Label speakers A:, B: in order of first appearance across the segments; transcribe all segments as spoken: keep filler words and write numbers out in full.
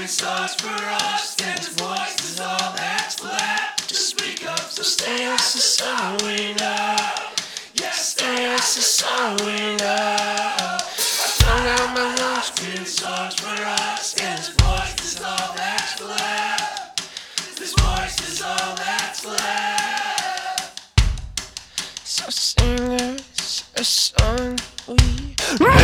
A: screaming songs for us, and his voice is all that's left to speak up. So stay us is all we know. Yeah, stay us is all we know. I found out my lungs screaming songs for us, and his voice is all that's left. His voice is all that's left. So sing us a song we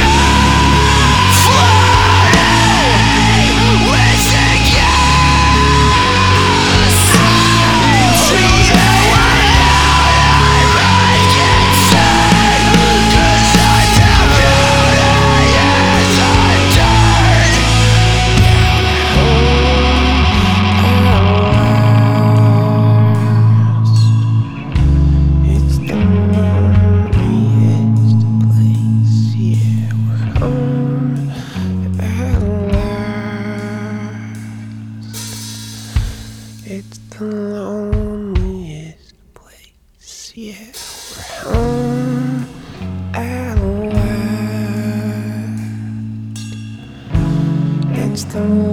A: It's the loneliest place, yeah, we're home at last. It's the